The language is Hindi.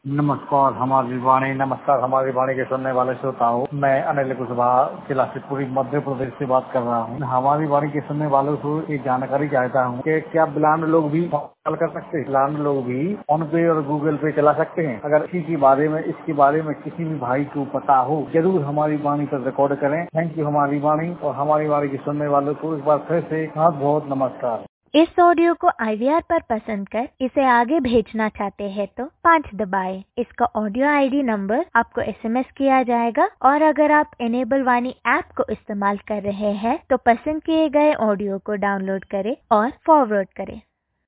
नमस्कार हमारी वाणी। नमस्कार हमारी वाणी के सुनने वाले श्रोताओं, मैं अनिल कुशवाहा जिला शिवपुरी मध्य प्रदेश से बात कर रहा हूँ। हमारी वाणी के सुनने वालों को एक जानकारी चाहता हूँ कि क्या ब्लाइंड लोग भी कॉल कर सकते हैं? ब्लाइंड लोग भी फोन पे और गूगल पे चला सकते हैं? अगर इसके बारे में किसी भी भाई को पता हो, जरूर हमारी वाणी पर रिकॉर्ड करें। थैंक यू हमारी वाणी। और हमारी वाणी के सुनने वालों को एक बार फिर से बहुत बहुत नमस्कार। इस ऑडियो को IVR पर पसंद कर इसे आगे भेजना चाहते हैं तो 5 दबाएं। इसका ऑडियो ID नंबर आपको SMS किया जाएगा और अगर आप एनेबल वाणी ऐप को इस्तेमाल कर रहे हैं तो पसंद किए गए ऑडियो को डाउनलोड करें और फॉरवर्ड करें।